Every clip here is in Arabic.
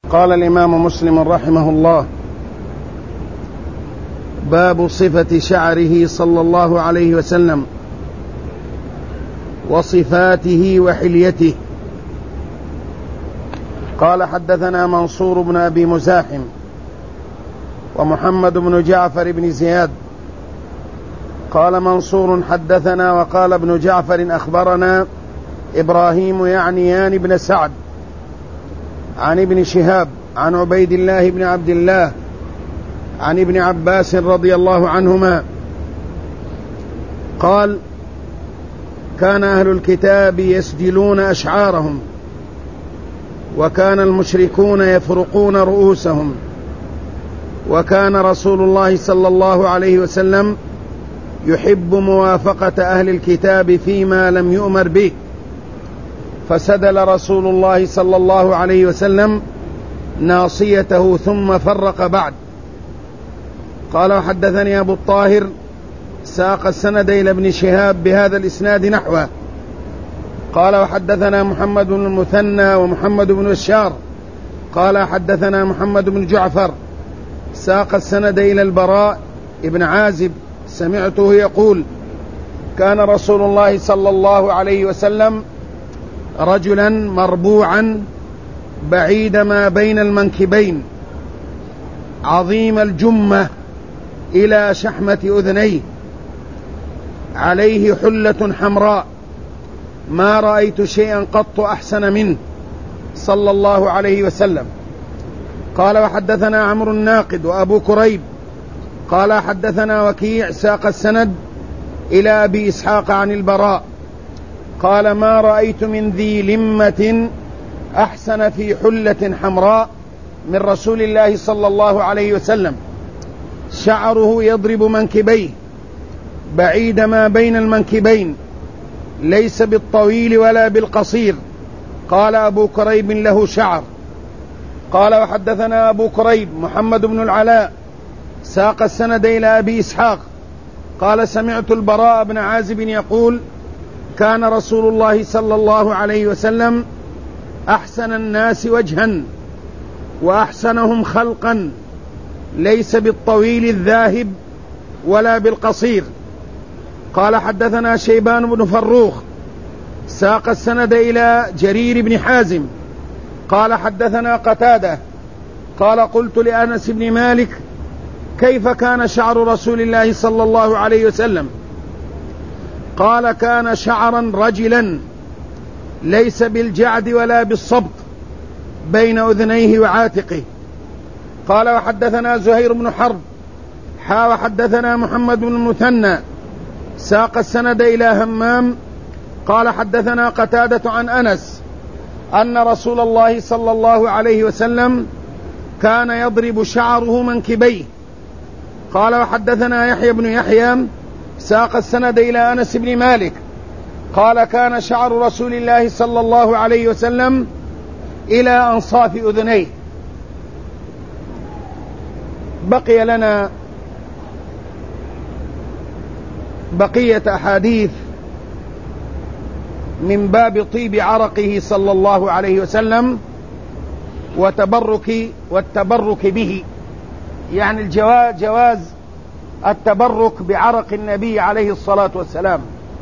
قال الإمام مسلم رحمه الله: باب صفة شعره صلى الله عليه وسلم وصفاته وحليته. قال: حدثنا منصور بن أبي مزاحم ومحمد بن جعفر بن زياد. قال منصور: حدثنا، وقال ابن جعفر: أخبرنا إبراهيم يعني بن سعد عن ابن شهاب عن عبيد الله بن عبد الله عن ابن عباس رضي الله عنهما قال: كان أهل الكتاب يسجلون أشعارهم، وكان المشركون يفرقون رؤوسهم، وكان رسول الله صلى الله عليه وسلم يحب موافقة أهل الكتاب فيما لم يؤمر به، فسدل رسول الله صلى الله عليه وسلم ناصيته ثم فرق بعد. قال: وحدثني أبو الطاهر ساق السند إلى ابن شهاب بهذا الإسناد نحوه. قال: وحدثنا محمد بن المثنى ومحمد بن بشار. قال: حدثنا محمد بن جعفر ساق السند إلى البراء ابن عازب سمعته يقول: كان رسول الله صلى الله عليه وسلم رجلا مربوعا بعيد ما بين المنكبين، عظيم الجمة إلى شحمة أذنيه، عليه حلة حمراء، ما رأيت شيئا قط أحسن منه صلى الله عليه وسلم. قال: وحدثنا عمرو الناقد وأبو كريب. قال: حدثنا وكيع ساق السند إلى أبي إسحاق عن البراء قال: ما رأيت من ذي لمة أحسن في حلة حمراء من رسول الله صلى الله عليه وسلم، شعره يضرب منكبيه بعيد ما بين المنكبين، ليس بالطويل ولا بالقصير. قال أبو كريب: له شعر. قال: وحدثنا أبو كريب محمد بن العلاء ساق السند إلى أبي إسحاق قال: سمعت البراء بن عازب يقول: كان رسول الله صلى الله عليه وسلم أحسن الناس وجها وأحسنهم خلقا، ليس بالطويل الذاهب ولا بالقصير. قال: حدثنا شيبان بن فروخ ساق السند إلى جرير بن حازم قال: حدثنا قتادة قال: قلت لأنس بن مالك: كيف كان شعر رسول الله صلى الله عليه وسلم؟ قال: كان شعرا رجلا، ليس بالجعد ولا بالصبط، بين أذنيه وعاتقه. قال: وحدثنا زهير بن حرب وحدثنا محمد بن المثنى ساق السند إلى همام قال: حدثنا قتادة عن أنس أن رسول الله صلى الله عليه وسلم كان يضرب شعره منكبيه. قال: وحدثنا يحيى بن يحيى ساق السند إلى أنس بن مالك قال: كان شعر رسول الله صلى الله عليه وسلم إلى أنصاف أذنيه. بقي لنا بقية أحاديث من باب طيب عرقه صلى الله عليه وسلم والتبرك به، يعني جواز التبرك بعرق النبي عليه الصلاة والسلام.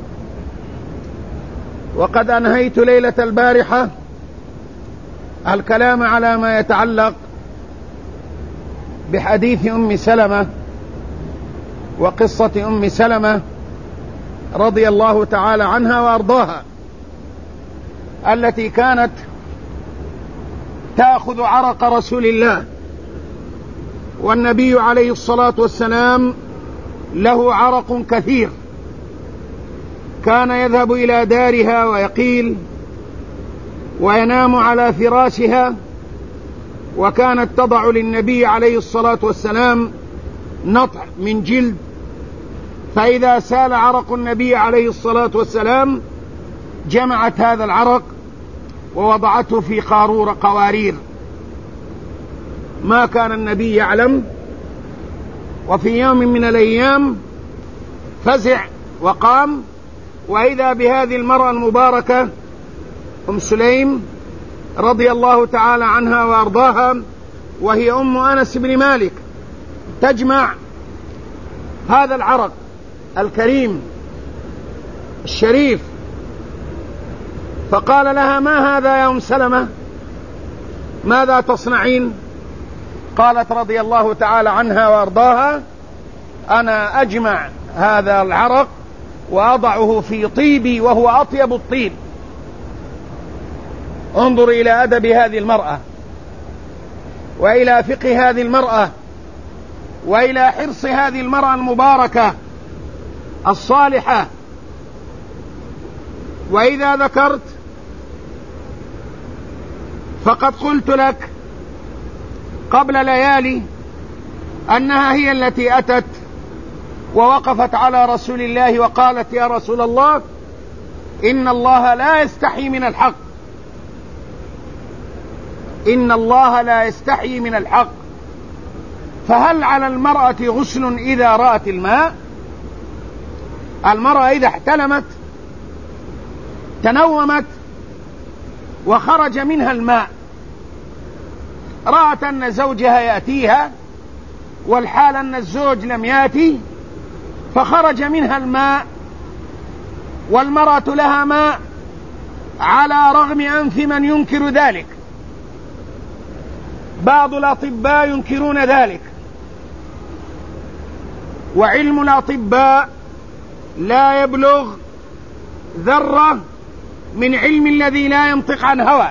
وقد أنهيت ليلة البارحة الكلام على ما يتعلق بحديث أم سلمة وقصة أم سلمة رضي الله تعالى عنها وأرضاها، التي كانت تأخذ عرق رسول الله، والنبي عليه الصلاة والسلام له عرق كثير، كان يذهب إلى دارها ويقيل وينام على فراشها، وكانت تضع للنبي عليه الصلاة والسلام نطع من جلد، فإذا سال عرق النبي عليه الصلاة والسلام جمعت هذا العرق ووضعته في قوارير. ما كان النبي يعلم. وفي يوم من الأيام فزع وقام، وإذا بهذه المرأة المباركة أم سليم رضي الله تعالى عنها وأرضاها، وهي أم أنس بن مالك، تجمع هذا العرق الكريم الشريف، فقال لها: ما هذا يا أم سلمة؟ ماذا تصنعين؟ قالت رضي الله تعالى عنها وأرضاها: أنا أجمع هذا العرق وأضعه في طيبي وهو أطيب الطيب. انظر إلى أدب هذه المرأة، وإلى فقه هذه المرأة، وإلى حرص هذه المرأة المباركة الصالحة. وإذا ذكرت فقد قلت لك قبل ليالي أنها هي التي أتت ووقفت على رسول الله وقالت: يا رسول الله، إن الله لا يستحي من الحق، إن الله لا يستحي من الحق، فهل على المرأة غسل إذا رأت الماء؟ المرأة إذا احتلمت تنومت وخرج منها الماء، رأت أن زوجها يأتيها والحال أن الزوج لم يأتي، فخرج منها الماء والمرأة لها ماء، على رغم أنف من ينكر ذلك. بعض الأطباء ينكرون ذلك، وعلم الأطباء لا يبلغ ذرة من علم الذي لا ينطق عن هوى،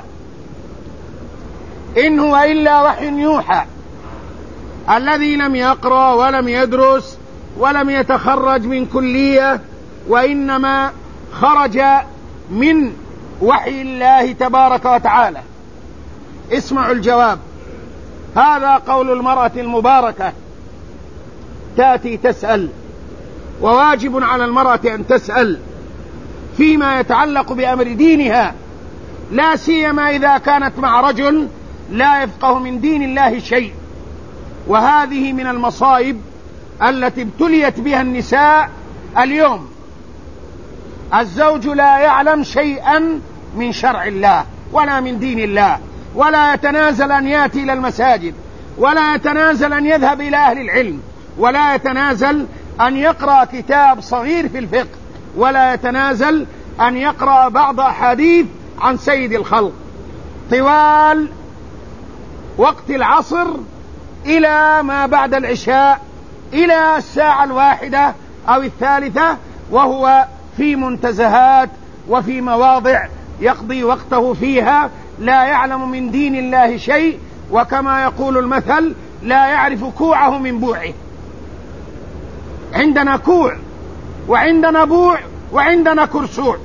إن هو إلا وحي يوحى. الذي لم يقرأ ولم يدرس ولم يتخرج من كلية، وإنما خرج من وحي الله تبارك وتعالى. اسمعوا الجواب. هذا قول المرأة المباركة تأتي تسأل، وواجب على المرأة أن تسأل فيما يتعلق بأمر دينها، لا سيما إذا كانت مع رجل لا يفقه من دين الله شيء. وهذه من المصائب التي ابتليت بها النساء اليوم. الزوج لا يعلم شيئا من شرع الله ولا من دين الله، ولا يتنازل أن يأتي إلى المساجد، ولا يتنازل أن يذهب إلى أهل العلم، ولا يتنازل أن يقرأ كتاب صغير في الفقه، ولا يتنازل أن يقرأ بعض أحاديث عن سيد الخلق طوال وقت العصر إلى ما بعد العشاء، إلى الساعة 1 أو 3، وهو في منتزهات وفي مواضع يقضي وقته فيها، لا يعلم من دين الله شيء، وكما يقول المثل: لا يعرف كوعه من بوعه. عندنا كوع وعندنا بوع وعندنا كرسوع.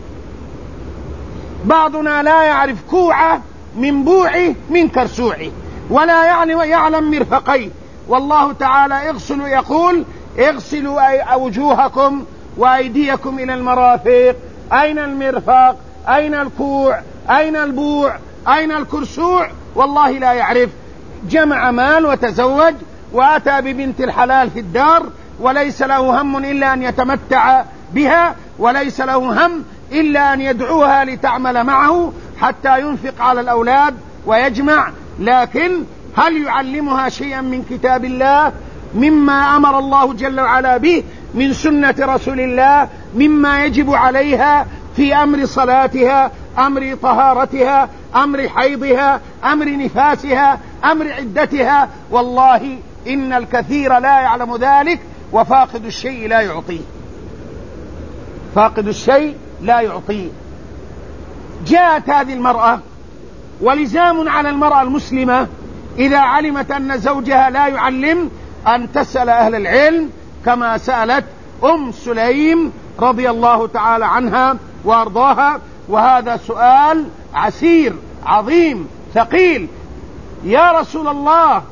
بعضنا لا يعرف كوعه من بوعه من كرسوعه، ولا يعلم مرفقيه. والله تعالى يقول: اغسلوا وجوهكم وأيديكم إلى المرافق. أين المرفق؟ أين الكوع؟ أين البوع؟ أين الكرسوع؟ والله لا يعرف. جمع مال وتزوج وأتى ببنت الحلال في الدار، وليس له هم إلا أن يتمتع بها، وليس له هم إلا أن يدعوها لتعمل معه حتى ينفق على الأولاد ويجمع. لكن هل يعلمها شيئا من كتاب الله، مما أمر الله جل وعلا به، من سنة رسول الله، مما يجب عليها في أمر صلاتها، أمر طهارتها، أمر حيضها، أمر نفاسها، أمر عدتها؟ والله إن الكثير لا يعلم ذلك، وفاقد الشيء لا يعطيه. فاقد الشيء لا يعطيه. جاءت هذه المرأة، ولزام على المرأة المسلمة إذا علمت أن زوجها لا يعلم أن تسأل أهل العلم، كما سألت أم سليم رضي الله تعالى عنها وأرضاها. وهذا سؤال عسير عظيم ثقيل. يا رسول الله،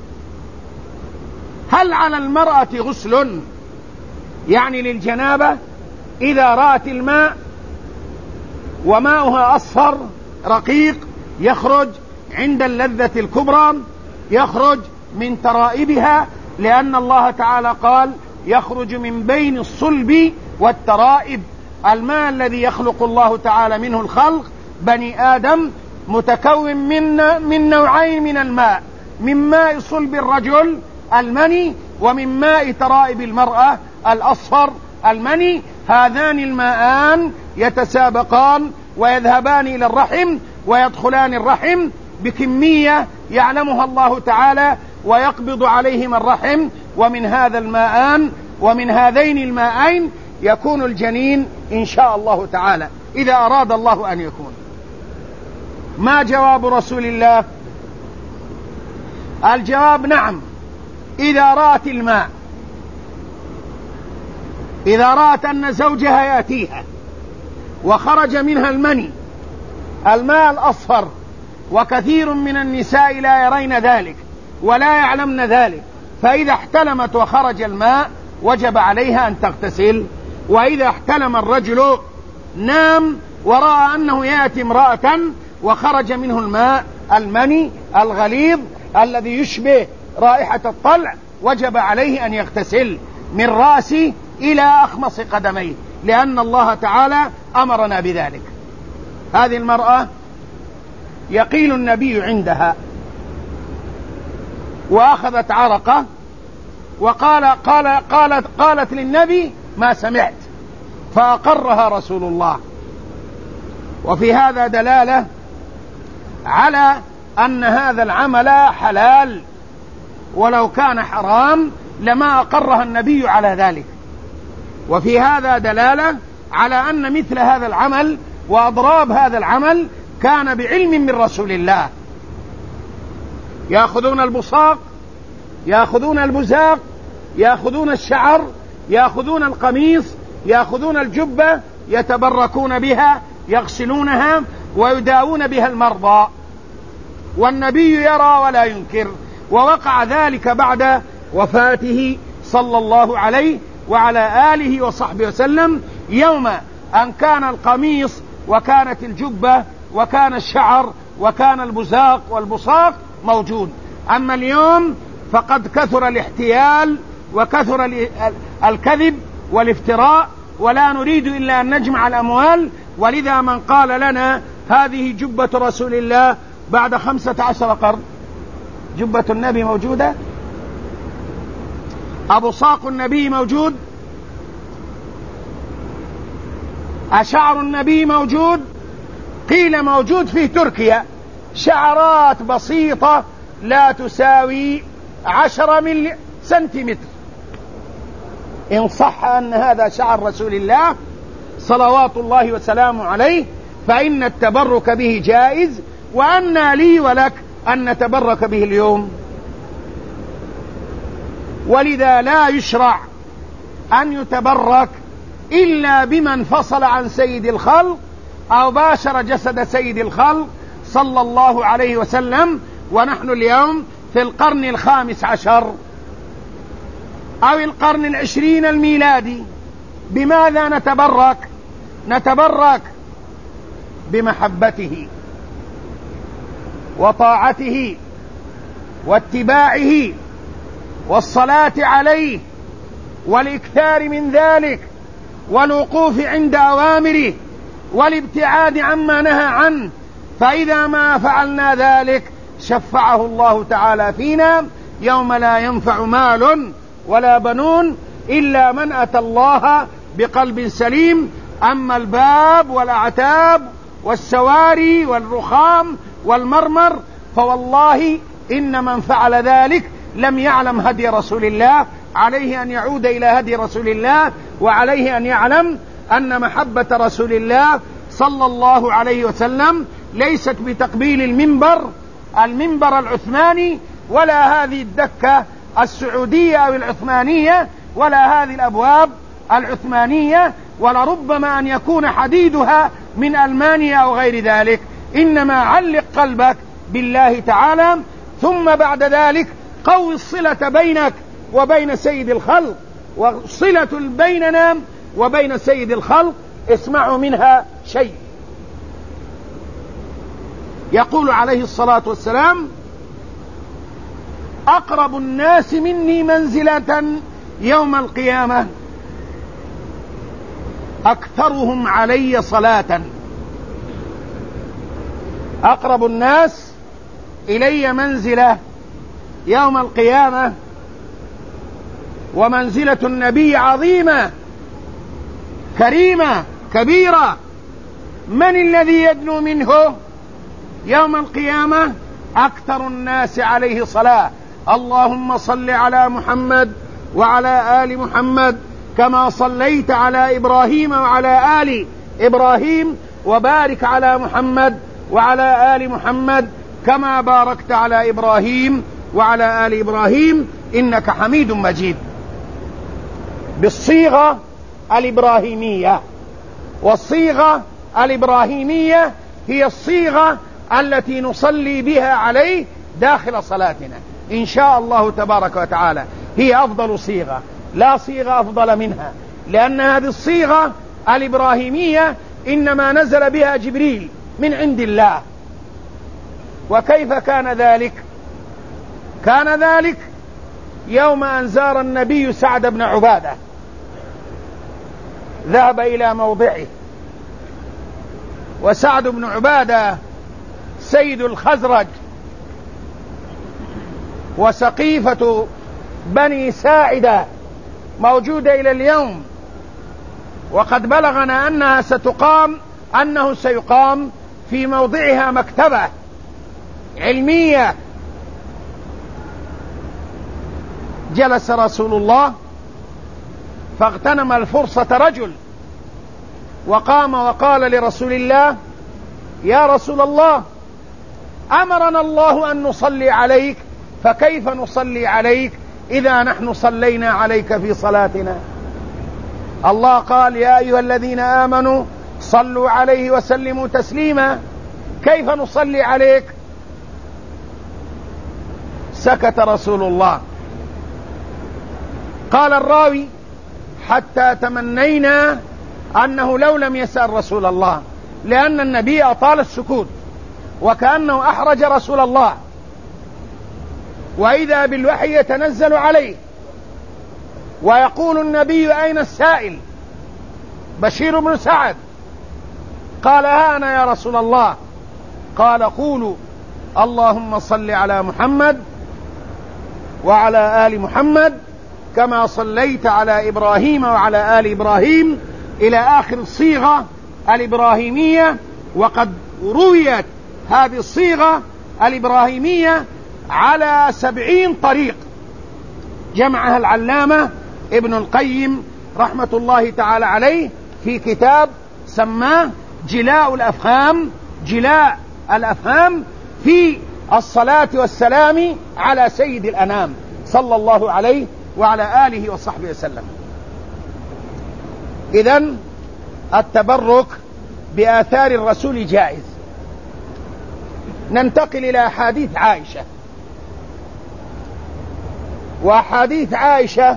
هل على المرأة غسل يعني للجنابة إذا رأت الماء وماؤها أصفر رقيق يخرج عند اللذة الكبرى، يخرج من ترائبها، لأن الله تعالى قال: يخرج من بين الصلب والترائب. الماء الذي يخلق الله تعالى منه الخلق بني آدم متكون من نوعين من الماء، من ماء صلب الرجل المني، ومن ماء ترائب المرأة الأصفر المني. هذان الماءان يتسابقان ويذهبان إلى الرحم ويدخلان الرحم بكمية يعلمها الله تعالى ويقبض عليهما الرحم، ومن هذا الماءان ومن هذين الماءين يكون الجنين إن شاء الله تعالى إذا أراد الله أن يكون. ما جواب رسول الله؟ الجواب نعم، إذا رأت الماء، إذا رأت أن زوجها يأتيها وخرج منها المني الماء الأصفر، وكثير من النساء لا يرين ذلك ولا يعلمن ذلك، فإذا احتلمت وخرج الماء وجب عليها أن تغتسل. وإذا احتلم الرجل نام ورأى أنه يأتي امرأة وخرج منه الماء المني الغليظ الذي يشبه رائحة الطلع، وجب عليه أن يغتسل من رأسه إلى أخمص قدميه، لأن الله تعالى أمرنا بذلك. هذه المرأة يقيل النبي عندها وأخذت عرقة قالت للنبي ما سمعت، فأقرها رسول الله. وفي هذا دلالة على أن هذا العمل حلال، ولو كان حرام لما أقرها النبي على ذلك. وفي هذا دلالة على أن مثل هذا العمل وأضراب هذا العمل كان بعلم من رسول الله. يأخذون البصاق، يأخذون البزاق، يأخذون الشعر، يأخذون القميص، يأخذون الجبة، يتبركون بها، يغسلونها ويداوون بها المرضى، والنبي يرى ولا ينكر. ووقع ذلك بعد وفاته صلى الله عليه وعلى آله وصحبه وسلم، يوم أن كان القميص وكانت الجبة وكان الشعر وكان البزاق والبصاق موجود. أما اليوم فقد كثر الاحتيال وكثر الكذب والافتراء، ولا نريد إلا أن نجمع الأموال. ولذا من قال لنا هذه جبة رسول الله بعد 15 قرن، جبة النبي موجودة، أبصاق النبي موجود، أشعر النبي موجود، قيل موجود في تركيا شعرات بسيطة لا تساوي 10 سنتيمتر. إن صح أن هذا شعر رسول الله صلوات الله وسلامه عليه فإن التبرك به جائز، وأن لي ولك أن نتبرك به اليوم. ولذا لا يشرع أن يتبرك إلا بمن فصل عن سيد الخلق أو باشر جسد سيد الخلق صلى الله عليه وسلم. ونحن اليوم في القرن 15 أو القرن 20 الميلادي. بماذا نتبرك؟ نتبرك بمحبته وطاعته واتباعه والصلاة عليه والإكثار من ذلك والوقوف عند أوامره والابتعاد عما نهى عنه. فإذا ما فعلنا ذلك شفعه الله تعالى فينا يوم لا ينفع مال ولا بنون إلا من أتى الله بقلب سليم. أما الباب والأعتاب والسواري والرخام والمرمر فوالله إن من فعل ذلك لم يعلم هدي رسول الله. عليه أن يعود إلى هدي رسول الله، وعليه أن يعلم أن محبة رسول الله صلى الله عليه وسلم ليست بتقبيل المنبر العثماني، ولا هذه الدكة السعودية أو العثمانية، ولا هذه الأبواب العثمانية، ولربما أن يكون حديدها من ألمانيا أو غير ذلك. إنما علق قلبك بالله تعالى، ثم بعد ذلك قوي الصلة بينك وبين سيد الخلق. وصلة بيننا وبين سيد الخلق اسمعوا منها شيء. يقول عليه الصلاة والسلام: أقرب الناس مني منزلة يوم القيامة أكثرهم علي صلاة. أقرب الناس إلي منزلة يوم القيامة ومنزلة النبي عظيمة كريمة كبيرة. من الذي يدنو منه يوم القيامة؟ أكثر الناس عليه صلاة. اللهم صل على محمد وعلى آل محمد كما صليت على إبراهيم وعلى آل إبراهيم، وبارك على محمد وعلى آل محمد كما باركت على إبراهيم وعلى آل إبراهيم إنك حميد مجيد، بالصيغة الإبراهيمية. والصيغة الإبراهيمية هي الصيغة التي نصلي بها عليه داخل صلاتنا إن شاء الله تبارك وتعالى. هي أفضل صيغة، لا صيغة أفضل منها، لأن هذه الصيغة الإبراهيمية إنما نزل بها جبريل من عند الله. وكيف كان ذلك؟ كان ذلك يوم أن زار النبي سعد بن عبادة، ذهب إلى موضعه، وسعد بن عبادة سيد الخزرج وسقيفة بني ساعدة موجودة إلى اليوم، وقد بلغنا أنه سيقام في موضعها مكتبة علمية. جلس رسول الله فاغتنم الفرصة رجل وقام وقال لرسول الله: يا رسول الله، أمرنا الله أن نصلي عليك، فكيف نصلي عليك إذا نحن صلينا عليك في صلاتنا؟ الله قال: يا أيها الذين آمنوا صلوا عليه وسلموا تسليما، كيف نصلي عليك؟ سكت رسول الله. قال الراوي: حتى تمنينا أنه لو لم يسأل رسول الله، لأن النبي أطال السكوت وكأنه أحرج رسول الله، وإذا بالوحي يتنزل عليه ويقول النبي: أين السائل؟ بشير بن سعد. قال: ها أنا يا رسول الله. قال: قولوا اللهم صل على محمد وعلى آل محمد كما صليت على إبراهيم وعلى آل إبراهيم إلى آخر الصيغة الإبراهيمية. وقد رويت هذه الصيغة الإبراهيمية على 70 طريق، جمعها العلامة ابن القيم رحمة الله تعالى عليه في كتاب سماه جلاء الأفهام في الصلاة والسلام على سيد الأنام صلى الله عليه وعلى آله وصحبه وسلم. إذن التبرك بآثار الرسول جائز. ننتقل إلى أحاديث عائشة. وأحاديث عائشة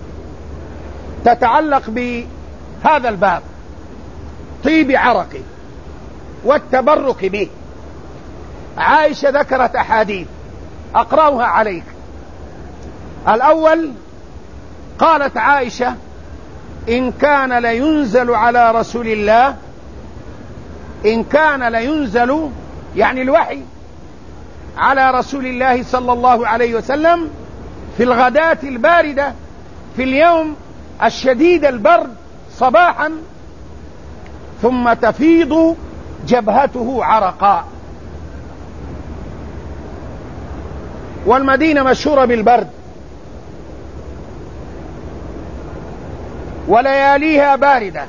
تتعلق بهذا الباب، طيب عرقه والتبرك به. عائشة ذكرت أحاديث أقرأها عليك. الأول، قالت عائشة: إن كان لينزل على رسول الله، إن كان لينزل يعني الوحي على رسول الله صلى الله عليه وسلم في الغداة الباردة، في اليوم الشديد البرد صباحا، ثم تفيض جبهته عرقا. والمدينة مشهورة بالبرد ولياليها باردة.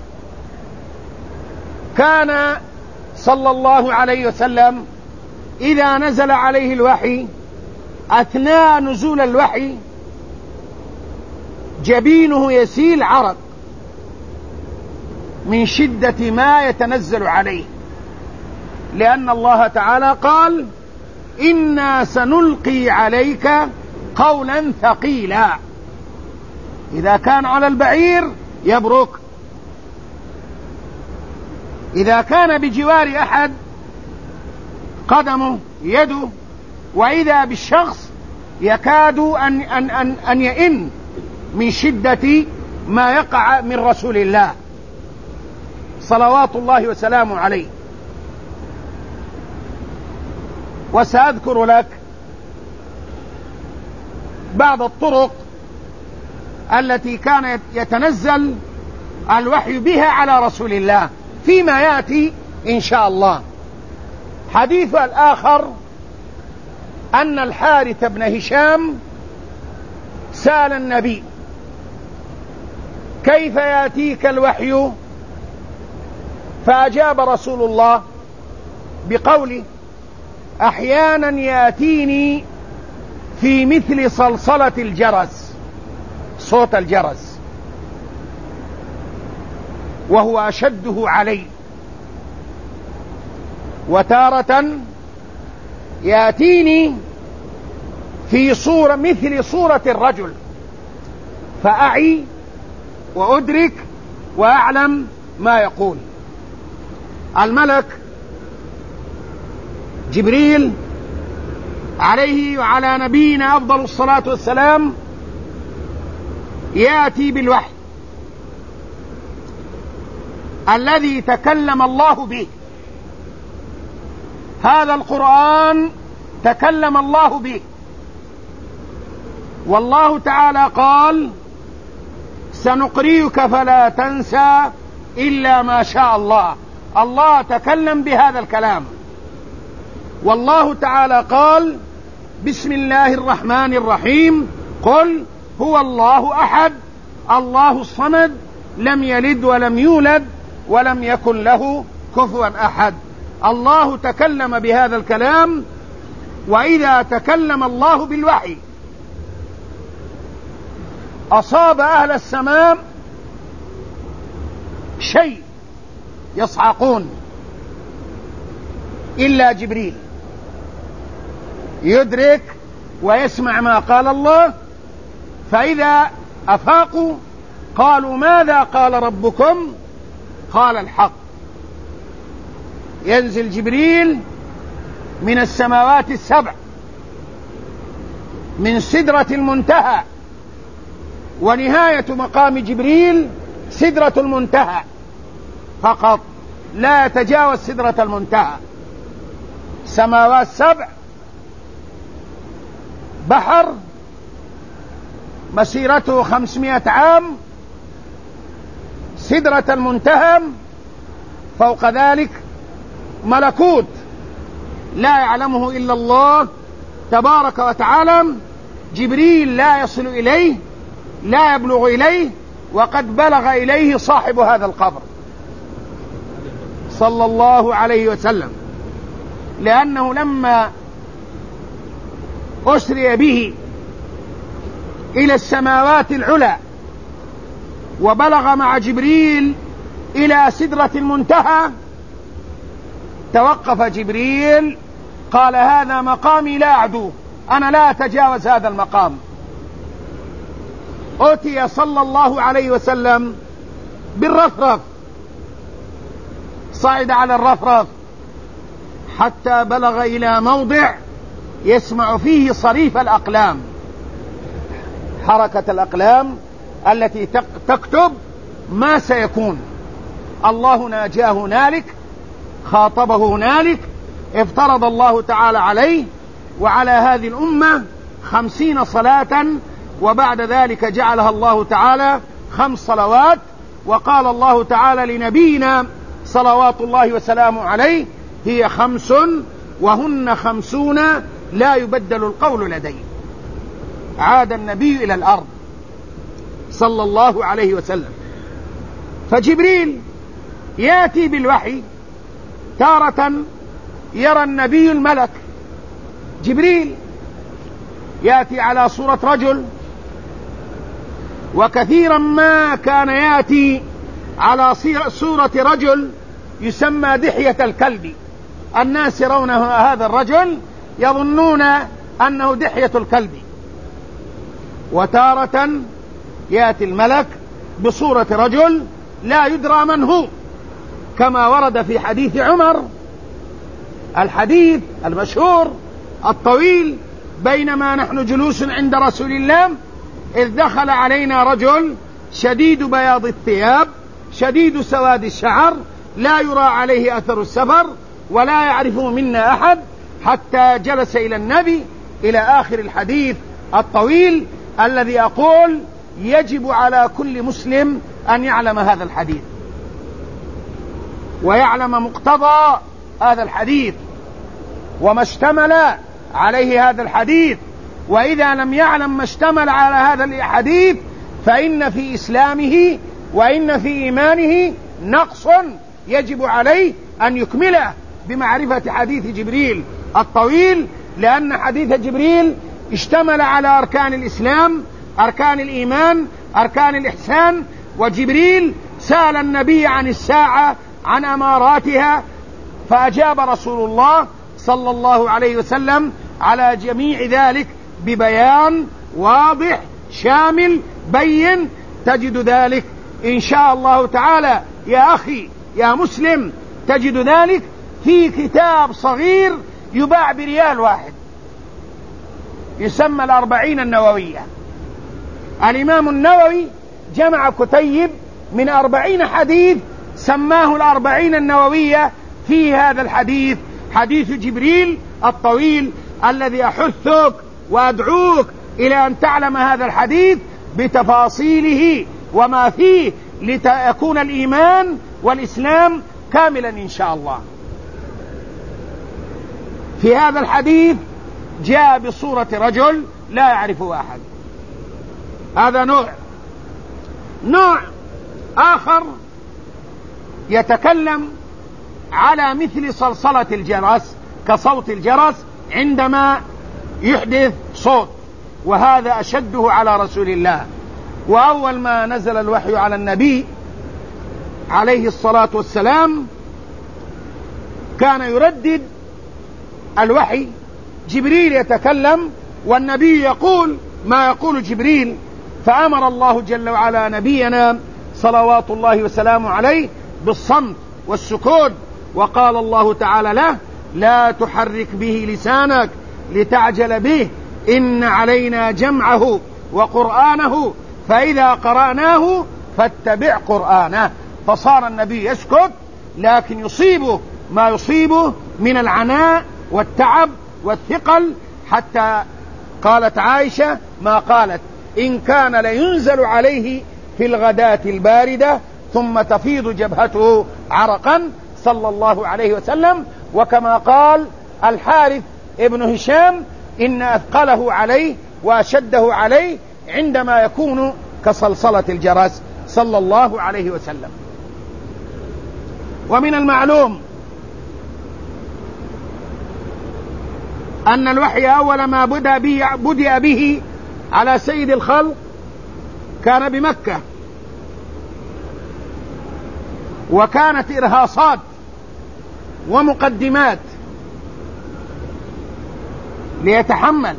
كان صلى الله عليه وسلم إذا نزل عليه الوحي، أثناء نزول الوحي جبينه يسيل عرق من شدة ما يتنزل عليه، لأن الله تعالى قال: إنا سنلقي عليك قولا ثقيلا. إذا كان على البعير يبرك، إذا كان بجوار أحد قدمه يده، وإذا بالشخص يكاد أن يئن من شدة ما يقع من رسول الله صلوات الله وسلامه عليه. وسأذكر لك بعض الطرق التي كان يتنزل الوحي بها على رسول الله فيما يأتي إن شاء الله. حديث الآخر أن الحارث بن هشام سأل النبي: كيف يأتيك الوحي؟ فأجاب رسول الله بقوله: أحيانا يأتيني في مثل صلصلة الجرس، صوت الجرس، وهو أشده علي، وتارة يأتيني في صورة مثل صورة الرجل، فأعي وأدرك وأعلم ما يقول. الملك جبريل عليه وعلى نبينا أفضل الصلاة والسلام يأتي بالوحي الذي تكلم الله به. هذا القرآن تكلم الله به، والله تعالى قال: سنقرئك فلا تنسى إلا ما شاء الله. الله تكلم بهذا الكلام. والله تعالى قال: بسم الله الرحمن الرحيم، قل هو الله أحد الله الصمد لم يلد ولم يولد ولم يكن له كفوا أحد. الله تكلم بهذا الكلام. وإذا تكلم الله بالوحي أصاب أهل السماء شيء يصعقون إلا جبريل يدرك ويسمع ما قال الله، فإذا أفاقوا قالوا: ماذا قال ربكم؟ قال: الحق. ينزل جبريل من السماوات السبع من سدرة المنتهى، ونهاية مقام جبريل سدرة المنتهى فقط، لا يتجاوز سدرة المنتهى. سماوات سبع، بحر مسيرته 500 عام، سدرة المنتهى، فوق ذلك ملكوت لا يعلمه إلا الله تبارك وتعالى. جبريل لا يصل إليه، لا يبلغ إليه، وقد بلغ إليه صاحب هذا القبر صلى الله عليه وسلم، لأنه لما أسري به إلى السماوات العلى وبلغ مع جبريل إلى سدرة المنتهى، توقف جبريل قال: هذا مقامي لا أعدوه، أنا لا أتجاوز هذا المقام. أتي صلى الله عليه وسلم بالرفرف، صعد على الرفرف حتى بلغ إلى موضع يسمع فيه صريف الأقلام، حركة الأقلام التي تكتب ما سيكون. الله ناجاه هنالك، خاطبه هنالك، افترض الله تعالى عليه وعلى هذه الأمة 50 صلاة، وبعد ذلك جعلها الله تعالى 5 صلوات. وقال الله تعالى لنبينا صلوات الله وسلامه عليه: هي 5 وهن 50 لا يبدل القول لدي. عاد النبي إلى الأرض صلى الله عليه وسلم. فجبريل يأتي بالوحي، تارة يرى النبي الملك جبريل يأتي على صورة رجل، وكثيرا ما كان يأتي على صورة رجل يسمى دحية الكلب. الناس يرون هذا الرجل يظنون أنه دحية الكلب. وتارة يأتي الملك بصورة رجل لا يدرى من هو، كما ورد في حديث عمر، الحديث المشهور الطويل: بينما نحن جلوس عند رسول الله إذ دخل علينا رجل شديد بياض الثياب شديد سواد الشعر لا يرى عليه أثر السفر ولا يعرفه منا أحد، حتى جلس إلى النبي إلى آخر الحديث الطويل الذي أقول يجب على كل مسلم أن يعلم هذا الحديث ويعلم مقتضى هذا الحديث وما اشتمل عليه هذا الحديث، وإذا لم يعلم ما اشتمل على هذا الحديث فإن في إسلامه وإن في إيمانه نقص يجب عليه أن يكمله بمعرفة حديث جبريل الطويل، لأن حديث جبريل اشتمل على أركان الإسلام، أركان الإيمان، أركان الإحسان. وجبريل سأل النبي عن الساعة، عن أماراتها، فأجاب رسول الله صلى الله عليه وسلم على جميع ذلك ببيان واضح شامل بين. تجد ذلك إن شاء الله تعالى يا أخي يا مسلم، تجد ذلك في كتاب صغير يباع بريال واحد يسمى 40 النووية. الإمام النووي جمع كتيب من 40 حديث سماه 40 النووية. في هذا الحديث حديث جبريل الطويل الذي أحثك وأدعوك إلى أن تعلم هذا الحديث بتفاصيله وما فيه ليكون الإيمان والإسلام كاملا إن شاء الله. في هذا الحديث جاء بصورة رجل لا يعرفه أحد، هذا نوع آخر يتكلم على مثل صلصلة الجرس كصوت الجرس عندما يحدث صوت، وهذا أشده على رسول الله. وأول ما نزل الوحي على النبي عليه الصلاة والسلام كان يردد الوحي، جبريل يتكلم والنبي يقول ما يقول جبريل. فأمر الله جل وعلا نبينا صلوات الله وسلامه عليه بالصمت والسكوت، وقال الله تعالى له: لا تحرك به لسانك لتعجل به إن علينا جمعه وقرآنه فإذا قرأناه فاتبع قرآنه. فصار النبي يسكت لكن يصيبه ما يصيبه من العناء والتعب والثقل، حتى قالت عائشة ما قالت: إن كان لينزل عليه في الغداة الباردة ثم تفيض جبهته عرقا صلى الله عليه وسلم. وكما قال الحارث ابن هشام: إن أثقله عليه وأشده عليه عندما يكون كصلصلة الجرس صلى الله عليه وسلم. ومن المعلوم أن الوحي أول ما بدأ به على سيد الخلق كان بمكة، وكانت إرهاصات ومقدمات ليتحمل.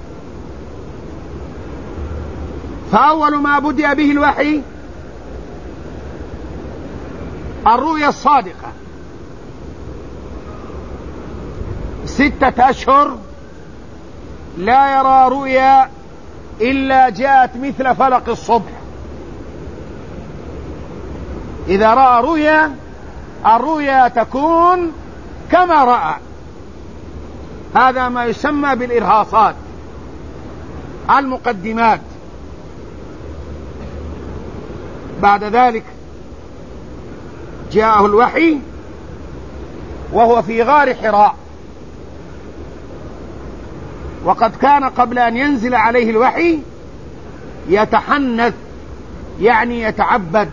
فأول ما بدأ به الوحي الرؤيا الصادقة، 6 أشهر لا يرى رؤيا إلا جاءت مثل فلق الصبح. إذا رأى رؤيا الرؤيا تكون كما رأى. هذا ما يسمى بالإرهاصات المقدمات. بعد ذلك جاءه الوحي وهو في غار حراء، وقد كان قبل أن ينزل عليه الوحي يتحنث، يعني يتعبد،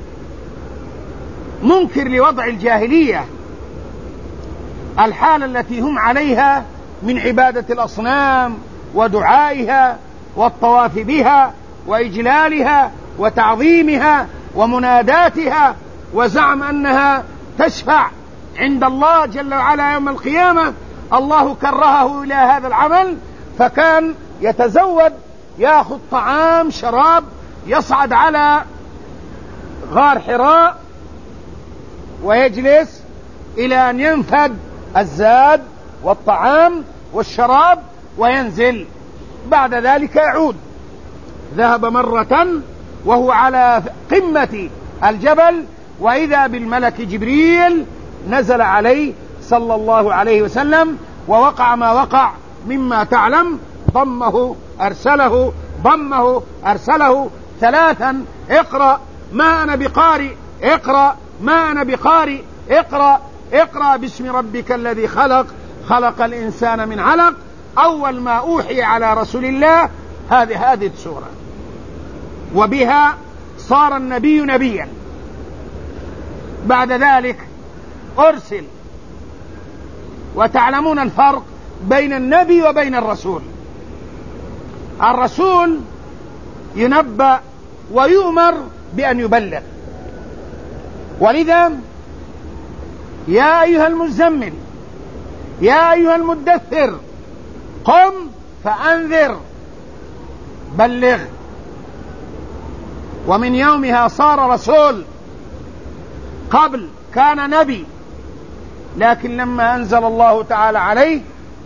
منكر لوضع الجاهلية، الحالة التي هم عليها من عبادة الأصنام ودعائها والطواف بها وإجلالها وتعظيمها ومناداتها، وزعم أنها تشفع عند الله جل وعلا يوم القيامة. الله كرهه إلى هذا العمل، فكان يتزود، يأخذ طعام شراب، يصعد على غار حراء ويجلس إلى أن ينفد الزاد والطعام والشراب وينزل. بعد ذلك يعود. ذهب مرة وهو على قمة الجبل، وإذا بالملك جبريل نزل عليه صلى الله عليه وسلم ووقع ما وقع مما تعلم ضمه أرسله ثلاثا. اقرأ ما أنا بقارئ، اقرأ ما أنا بقارئ، اقرأ باسم ربك الذي خلق الإنسان من علق. أول ما أوحي على رسول الله هذه السورة، وبها صار النبي نبيا. بعد ذلك أرسل. وتعلمون الفرق بين النبي وبين الرسول. الرسول ينبأ ويؤمر بأن يبلغ، ولذا يا أيها المزمل يا أيها المدثر قم فأنذر بلغ. ومن يومها صار رسول. قبل كان نبي، لكن لما أنزل الله تعالى عليه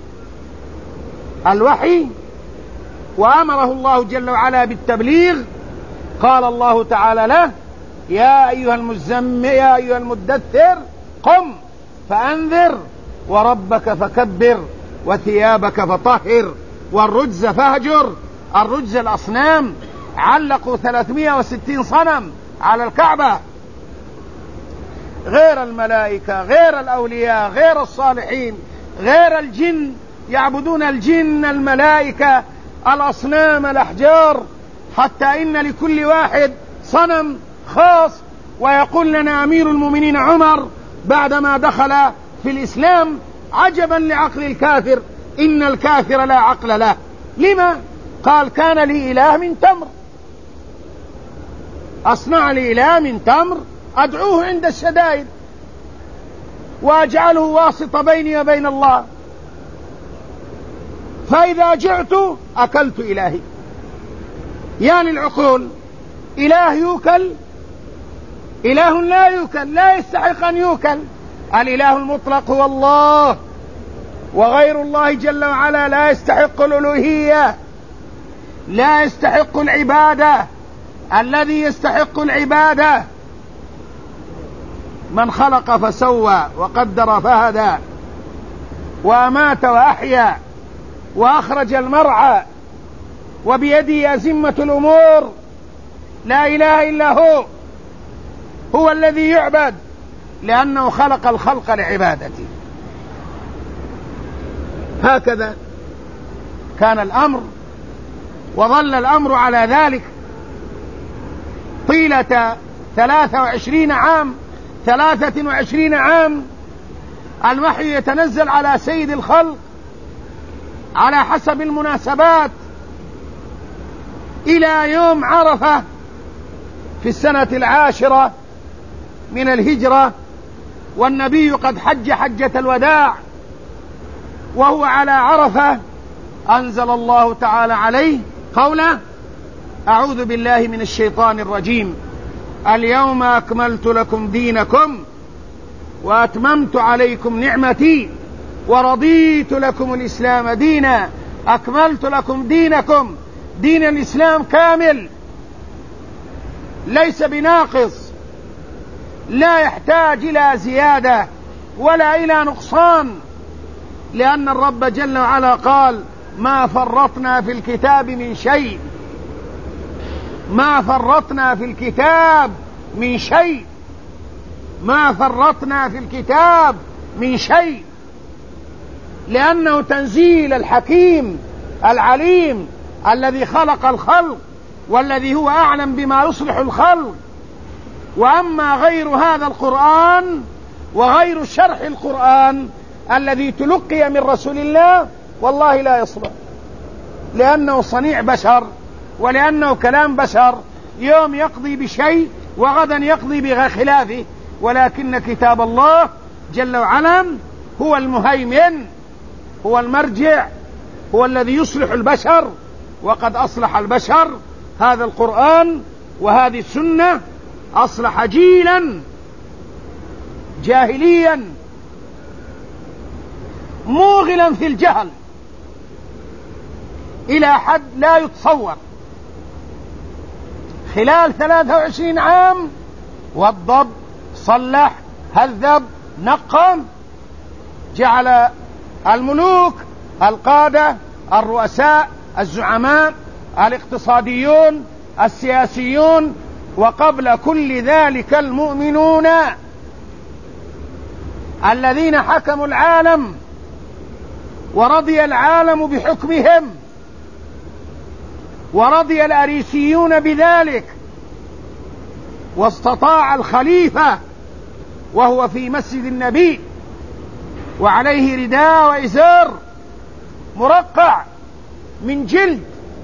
الوحي وأمره الله جل وعلا بالتبليغ قال الله تعالى له يا أيها المزمل يا أيها المدثر قم فأنذر وربك فكبر وثيابك فطهر والرجز فاهجر. الرجز الأصنام، علقوا 360 صنم على الكعبة، غير الملائكة، غير الأولياء، غير الصالحين، غير الجن، يعبدون الجن، الملائكة، الأصنام، الأحجار، حتى إن لكل واحد صنم خاص. ويقول لنا أمير المؤمنين عمر بعدما دخل في الإسلام عجبا لعقل الكافر، إن الكافر لا عقل له. لما؟ قال كان لي إله من تمر، أصنع لي إله من تمر أدعوه عند الشدائد وأجعله واسطة بيني وبين الله، فإذا جعت أكلت إلهي. يعني العقول، إله يوكل، إله لا يوكل، لا يستحق أن يوكل. الإله المطلق هو الله، وغير الله جل وعلا لا يستحق الألوهية، لا يستحق العبادة. الذي يستحق العبادة من خلق فسوى وقدر فهدى وأمات وأحيا وأخرج المرعى وبيده أزمة الأمور. لا إله إلا هو الذي يعبد، لأنه خلق الخلق لعبادته. هكذا كان الأمر، وظل الأمر على ذلك طيلة 23 عام. الوحي يتنزل على سيد الخلق على حسب المناسبات إلى يوم عرفة في السنة 10 من الهجرة، والنبي قد حج حجة الوداع وهو على عرفة. أنزل الله تعالى عليه قوله أعوذ بالله من الشيطان الرجيم اليوم أكملت لكم دينكم وأتممت عليكم نعمتي ورضيت لكم الإسلام دينا. أكملت لكم دينكم، دين الإسلام كامل ليس بناقص، لا يحتاج إلى زيادة ولا إلى نقصان، لأن الرب جل وعلا قال ما فرطنا في الكتاب من شيء، ما فرطنا في الكتاب من شيء، ما فرطنا في الكتاب من شيء، لأنه تنزيل الحكيم العليم الذي خلق الخلق والذي هو أعلم بما يصلح الخلق. وأما غير هذا القرآن وغير شرح القرآن الذي تلقي من رسول الله والله لا يصلح، لأنه صنيع بشر ولأنه كلام بشر، يوم يقضي بشيء وغدا يقضي بخلافه. ولكن كتاب الله جل وعلا هو المهيمن، هو المرجع، هو الذي يصلح البشر، وقد أصلح البشر. هذا القرآن وهذه السنة أصلح جيلا جاهليا موغلا في الجهل إلى حد لا يتصور. خلال 23 عام وضب، صلح، هذب، نقم، جعل الملوك، القادة، الرؤساء، الزعماء، الاقتصاديون، السياسيون، وقبل كل ذلك المؤمنون الذين حكموا العالم ورضي العالم بحكمهم، ورضي الأريسيون بذلك، واستطاع الخليفة وهو في مسجد النبي وعليه رداء وإزار مرقع من جلد،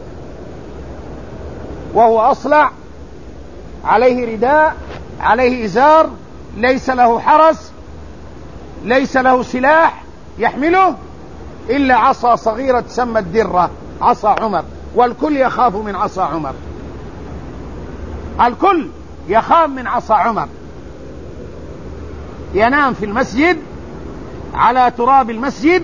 وهو أصلع، عليه رداء، عليه إزار، ليس له حرس، ليس له سلاح يحمله إلا عصا صغيرة تسمى الدرة، عصا عمر، والكل يخاف من عصا عمر، الكل يخاف من عصا عمر. ينام في المسجد على تراب المسجد،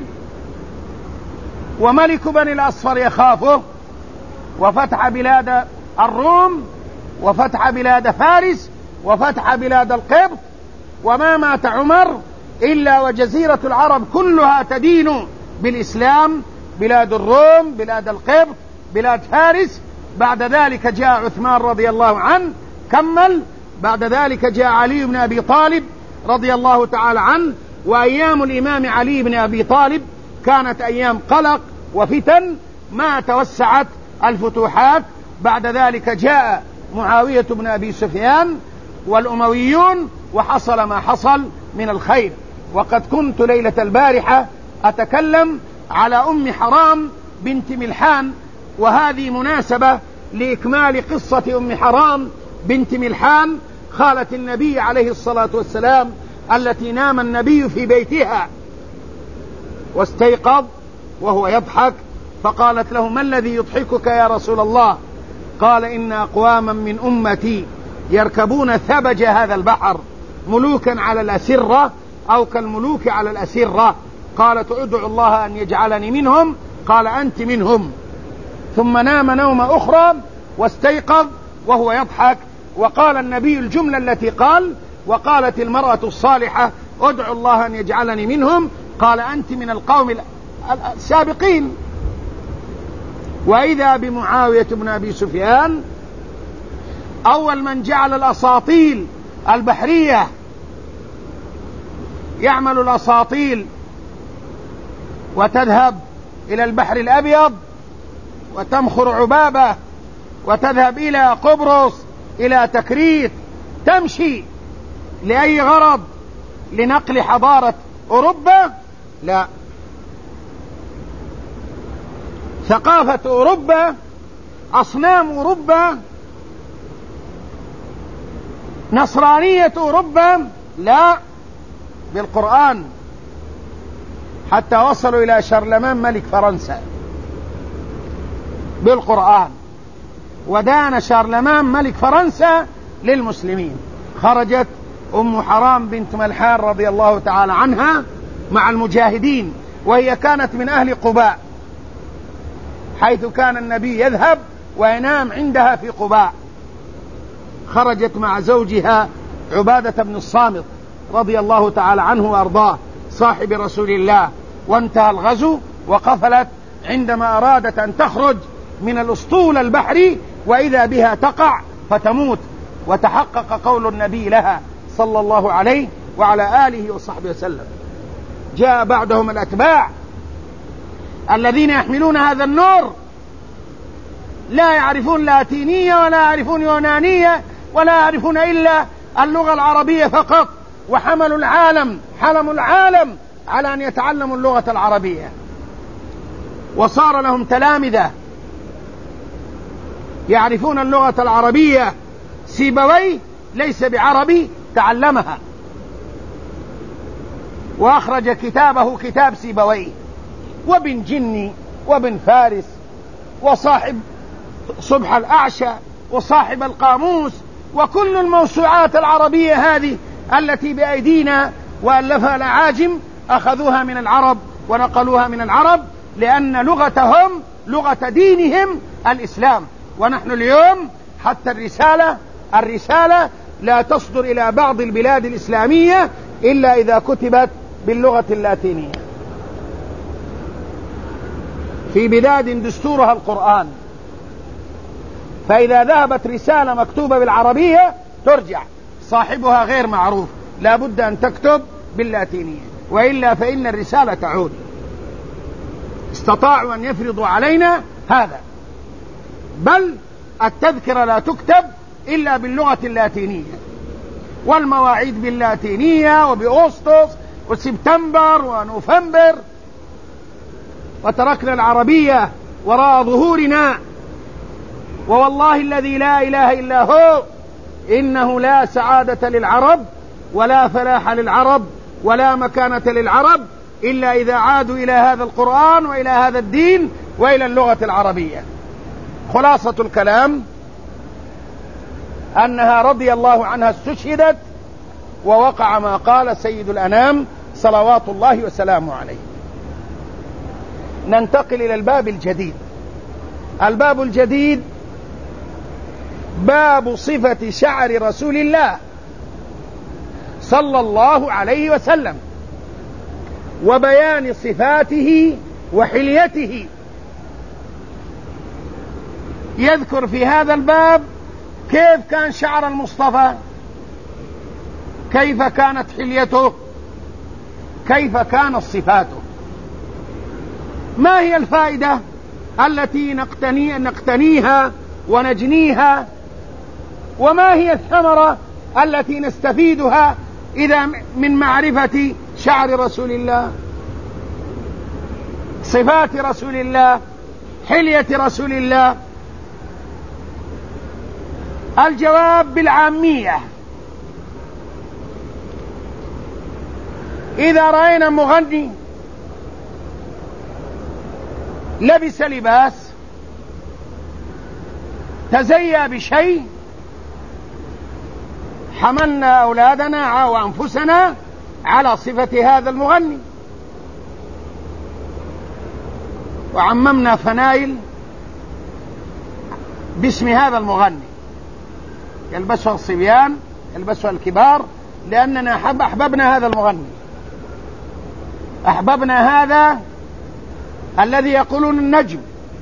وملك بني الأصفر يخافه، وفتح بلاد الروم، وفتح بلاد فارس، وفتح بلاد القبط، وما مات عمر إلا وجزيرة العرب كلها تدين بالإسلام، بلاد الروم، بلاد القبط، بلاد فارس. بعد ذلك جاء عثمان رضي الله عنه كمل، بعد ذلك جاء علي بن أبي طالب رضي الله تعالى عنه، وأيام الإمام علي بن أبي طالب كانت أيام قلق وفتن، ما توسعت الفتوحات. بعد ذلك جاء معاوية بن أبي سفيان والأمويون، وحصل ما حصل من الخير. وقد كنت ليلة البارحة أتكلم على أم حرام بنت ملحان، وهذه مناسبة لإكمال قصة أم حرام بنت ملحان خالة النبي عليه الصلاة والسلام، التي نام النبي في بيتها واستيقظ وهو يضحك، فقالت له: ما الذي يضحكك يا رسول الله؟ قال: إن أقواما من أمتي يركبون ثبج هذا البحر، ملوكا على الأسرة أو كالملوك على الأسرة. قالت: ادعو الله أن يجعلني منهم. قال: أنت منهم. ثم نام نومة أخرى واستيقظ وهو يضحك، وقال النبي الجملة التي قال: وقالت المرأة الصالحة: ادعو الله أن يجعلني منهم. قال: أنت من القوم السابقين. وإذا بمعاوية بن أبي سفيان أول من جعل الأساطيل البحرية، يعمل الأساطيل وتذهب إلى البحر الأبيض وتمخر عبابة وتذهب إلى قبرص، إلى تكريت، تمشي لأي غرض؟ لنقل حضارة أوروبا؟ لا، ثقافة أوروبا، أصنام أوروبا، نصرانية أوروبا، لا، بالقرآن، حتى وصلوا إلى شارلمان ملك فرنسا بالقرآن، ودان شارلمان ملك فرنسا للمسلمين. خرجت أم حرام بنت ملحان رضي الله تعالى عنها مع المجاهدين، وهي كانت من أهل قباء، حيث كان النبي يذهب وينام عندها في قباء. خرجت مع زوجها عبادة بن الصامت رضي الله تعالى عنه وأرضاه، صاحب رسول الله. وانتهى الغزو وقفلت عندما أرادت أن تخرج من الأسطول البحري، وإذا بها تقع فتموت، وتحقق قول النبي لها صلى الله عليه وعلى آله وصحبه وسلم. جاء بعدهم الأتباع الذين يحملون هذا النور، لا يعرفون لاتينية ولا يعرفون يونانية ولا يعرفون إلا اللغة العربية فقط، وحملوا العالم، حلموا العالم على أن يتعلموا اللغة العربية، وصار لهم تلامذة يعرفون اللغة العربية. سيبويه ليس بعربي، تعلمها وأخرج كتابه كتاب سيبويه، وابن جني وابن فارس وصاحب صبح الأعشى وصاحب القاموس، وكل الموسوعات العربية هذه التي بأيدينا وألفها الأعاجم أخذوها من العرب ونقلوها من العرب، لأن لغتهم لغة دينهم الإسلام. ونحن اليوم حتى الرسالة لا تصدر إلى بعض البلاد الإسلامية إلا إذا كتبت باللغة اللاتينية. في بلاد دستورها القرآن، فإذا ذهبت رسالة مكتوبة بالعربية ترجع، صاحبها غير معروف، لا بد أن تكتب باللاتينية، وإلا فإن الرسالة تعود. استطاعوا أن يفرضوا علينا هذا، بل التذكرة لا تكتب إلا باللغة اللاتينية، والمواعيد باللاتينية، وبأغسطس وسبتمبر ونوفمبر، وتركنا العربية وراء ظهورنا. ووالله الذي لا إله إلا هو إنه لا سعادة للعرب ولا فلاح للعرب ولا مكانة للعرب إلا إذا عادوا إلى هذا القرآن وإلى هذا الدين وإلى اللغة العربية. خلاصة الكلام أنها رضي الله عنها استشهدت، ووقع ما قال سيد الأنام صلوات الله وسلامه عليه. ننتقل إلى الباب الجديد. الباب الجديد باب صفة شعر رسول الله صلى الله عليه وسلم، وبيان صفاته وحليته. يذكر في هذا الباب كيف كان شعر المصطفى، كيف كانت حليته، كيف كانت صفاته، ما هي الفائدة التي نقتنيها ونجنيها، وما هي الثمرة التي نستفيدها إذا من معرفة شعر رسول الله، صفات رسول الله، حلية رسول الله. الجواب بالعامية. إذا رأينا مغني لبس لباس، تزيى بشيء، حملنا أولادنا وأنفسنا على صفة هذا المغني، وعممنا فنايل باسم هذا المغني، يلبسها الصبيان، يلبسها الكبار، لأننا أحببنا هذا المغني، أحببنا هذا الذي يقولون النجم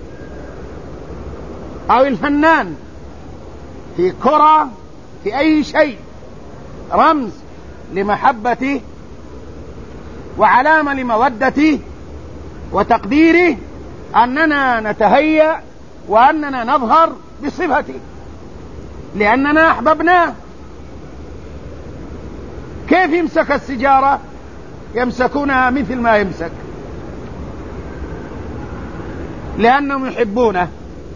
أو الفنان، في كرة، في أي شيء، رمز لمحبته وعلامة لمودته وتقديره، أننا نتهيأ وأننا نظهر بصفته لأننا أحببناه. كيف يمسك السجارة؟ يمسكونها مثل ما يمسك، لأنهم يحبونه.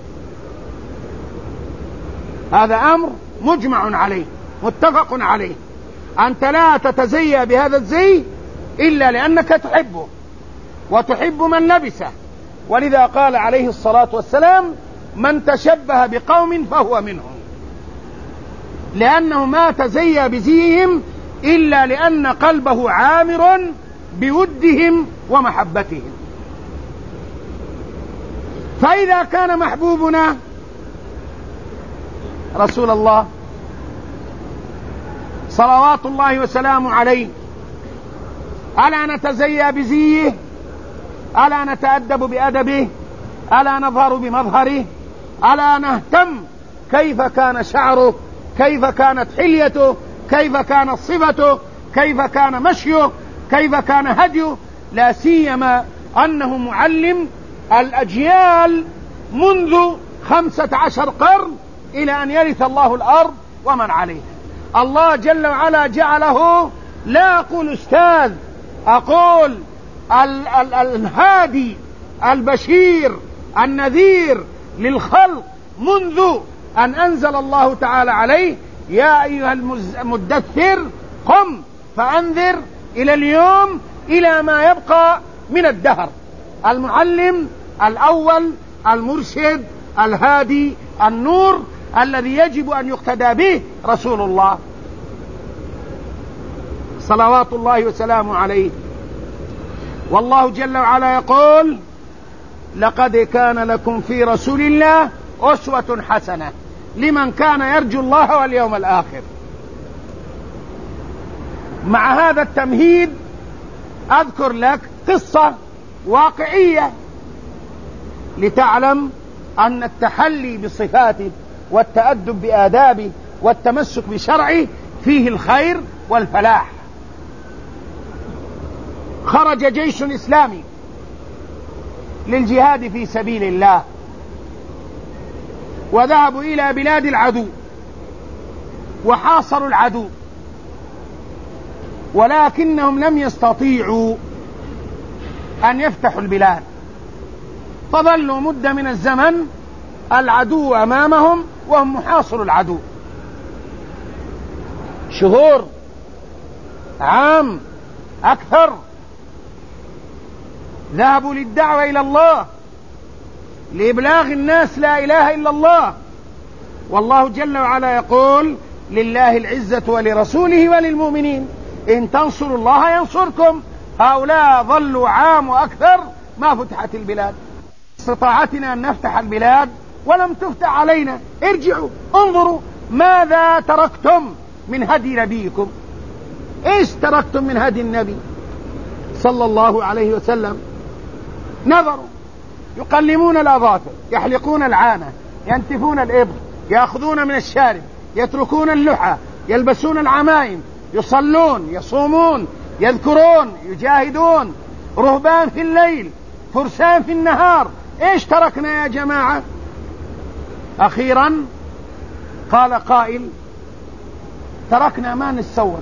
هذا أمر مجمع عليه، متفق عليه. أنت لا تتزيى بهذا الزي إلا لأنك تحبه وتحب من لبسه، ولذا قال عليه الصلاة والسلام: من تشبه بقوم فهو منهم، لأنه ما تزيى بزيهم إلا لأن قلبه عامر بودهم ومحبتهم. فإذا كان محبوبنا رسول الله صلوات الله وسلامه عليه، ألا نتزيى بزيه؟ ألا نتأدب بأدبه؟ ألا نظهر بمظهره؟ ألا نهتم كيف كان شعره، كيف كانت حليته، كيف كانت صفته، كيف كان مشيه، كيف كان هديه؟ لا سيما أنه معلم الأجيال منذ 15 قرن إلى أن يرث الله الأرض ومن عليها. الله جل وعلا جعله، لا أقول أستاذ، أقول الهادي البشير النذير للخلق، منذ أن أنزل الله تعالى عليه: يا أيها المدثر قم فأنذر، إلى اليوم، إلى ما يبقى من الدهر. المعلم الأول، المرشد، الهادي، النور، الذي يجب أن يقتدى به رسول الله صلوات الله وسلامه عليه. والله جل وعلا يقول: لقد كان لكم في رسول الله أسوة حسنة لمن كان يرجو الله واليوم الآخر. مع هذا التمهيد أذكر لك قصة واقعية لتعلم أن التحلي بصفاته والتأدب بآدابه والتمسك بشرعه فيه الخير والفلاح. خرج جيش إسلامي للجهاد في سبيل الله وذهبوا إلى بلاد العدو وحاصروا العدو، ولكنهم لم يستطيعوا أن يفتحوا البلاد، فظلوا مدة من الزمن العدو أمامهم وهم محاصروا العدو، شهور، عام، أكثر. ذهبوا للدعوة إلى الله، لإبلاغ الناس لا إله إلا الله، والله جل وعلا يقول: لله العزة ولرسوله وللمؤمنين إن تنصروا الله ينصركم. هؤلاء ظلوا عام وأكثر ما فتحت البلاد، استطاعتنا أن نفتح البلاد ولم تفتح علينا. ارجعوا انظروا ماذا تركتم من هدي نبيكم. ايش تركتم من هدي النبي صلى الله عليه وسلم؟ نظروا يقلمون الأظافر، يحلقون العانة، ينتفون الإبر، يأخذون من الشارب، يتركون اللحى، يلبسون العمائم، يصلون، يصومون، يذكرون، يجاهدون، رهبان في الليل، فرسان في النهار. ايش تركنا يا جماعة؟ أخيرا قال قائل: تركنا ما نستوك.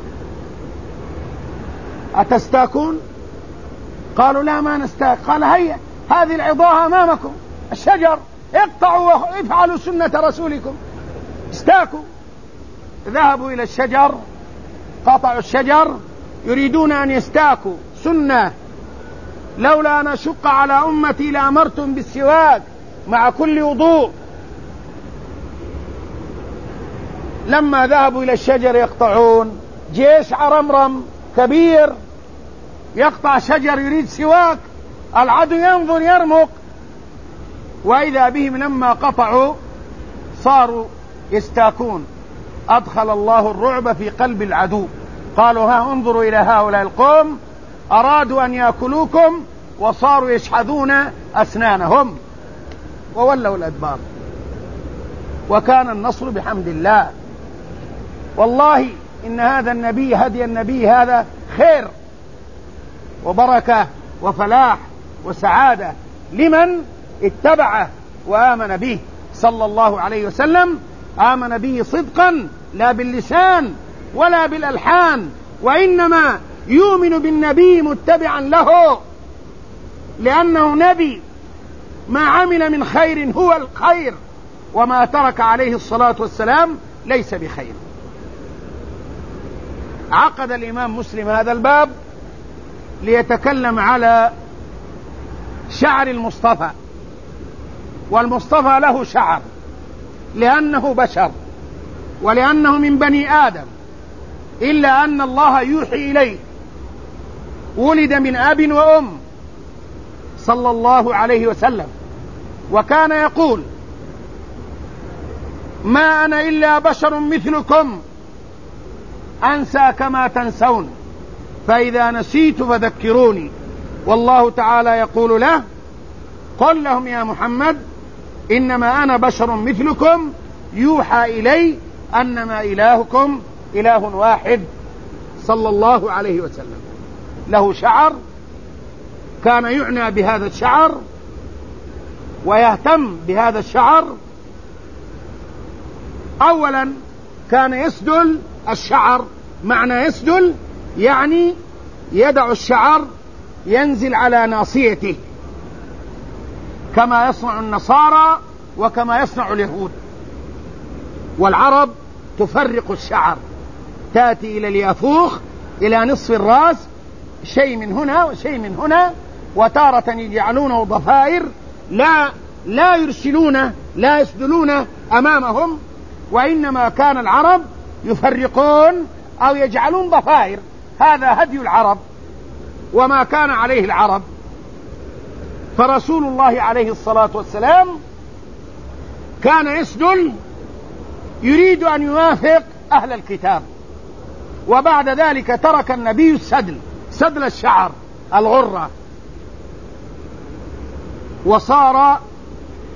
أتستاكون؟ قالوا: لا ما نستاك. قال: هيا هذه العظاه أمامكم، الشجر، اقطعوا وافعلوا سنة رسولكم، استاكوا. ذهبوا إلى الشجر، قطعوا الشجر، يريدون أن يستاكوا سنة. لولا أن أشق على أمتي لأمرتم بالسواك مع كل وضوء. لما ذهبوا إلى الشجر يقطعون، جيش عرمرم كبير يقطع شجر يريد سواك، العدو ينظر يرمق، وإذا بهم لما قطعوا صاروا يستاكون. أدخل الله الرعب في قلب العدو، قالوا: ها انظروا إلى هؤلاء القوم أرادوا أن يأكلوكم وصاروا يشحذون أسنانهم، وولوا الأدبار. وكان النصر بحمد الله. والله إن هذا النبي، هدي النبي هذا خير وبركة وفلاح وسعادة لمن اتبعه وآمن به صلى الله عليه وسلم. آمن به صدقا لا باللسان ولا بالألحان، وإنما يؤمن بالنبي متبعا له، لأنه نبي. ما عمل من خير هو الخير، وما ترك عليه الصلاة والسلام ليس بخير. عقد الإمام مسلم هذا الباب ليتكلم على شعر المصطفى، والمصطفى له شعر لأنه بشر ولأنه من بني آدم، إلا أن الله يوحي إليه. ولد من أب وأم صلى الله عليه وسلم، وكان يقول: ما أنا إلا بشر مثلكم أنسى كما تنسون، فإذا نسيت فذكروني. والله تعالى يقول له: قل لهم يا محمد إنما أنا بشر مثلكم يوحى إلي أنما إلهكم إله واحد. صلى الله عليه وسلم له شعر، كان يعنى بهذا الشعر ويهتم بهذا الشعر. أولا كان يسدل الشعر، معنى يسدل يعني يدع الشعر ينزل على ناصيته كما يصنع النصارى وكما يصنع اليهود. والعرب تفرق الشعر، تأتي إلى اليافوخ إلى نصف الرأس، شيء من هنا وشيء من هنا، وتارة يجعلونه ضفائر، لا يرسلونه، لا يسدلون أمامهم، وإنما كان العرب يفرقون أو يجعلون ضفائر. هذا هدي العرب وما كان عليه العرب. فرسول الله عليه الصلاة والسلام كان يسدل، يريد أن يوافق أهل الكتاب، وبعد ذلك ترك النبي السدل، سدل الشعر، الغرة، وصار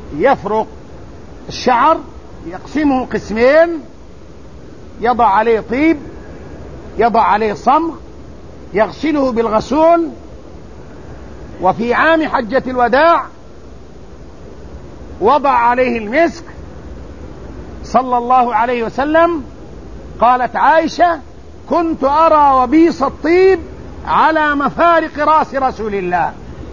يفرق الشعر، يقسمه قسمين، يضع عليه طيب، يضع عليه صمغ، يغسله بالغسول. وفي عام حجة الوداع وضع عليه المسك صلى الله عليه وسلم. قالت عائشة: كنت أرى وبيص الطيب على مفارق رأس رسول الله.